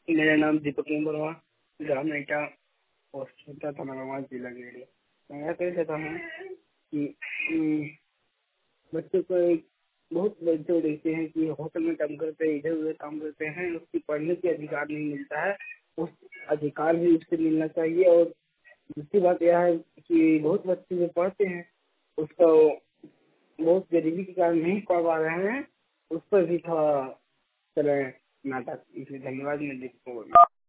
मेरा नाम दीपक वर्मा, ग्राम नैटा, पोस्ट छोटा तनागाबाद, जिला गिरिडीह। मैं यह कहना चाहता हूँ कि बच्चों को बहुत बच्चे देखते हैं कि होटल में काम करते हैं, इधर उधर काम करते हैं, उसकी पढ़ने के अधिकार नहीं मिलता है। उस अधिकार भी उससे मिलना चाहिए। और दूसरी बात यह है कि बहुत बच्चे जो पढ़ते हैं उसका बहुत गरीबी के कारण नहीं पढ़ पा रहे हैं, उस पर भी थोड़ा चले नाटक। इसलिए धन्यवाद। मैं देखूँगा।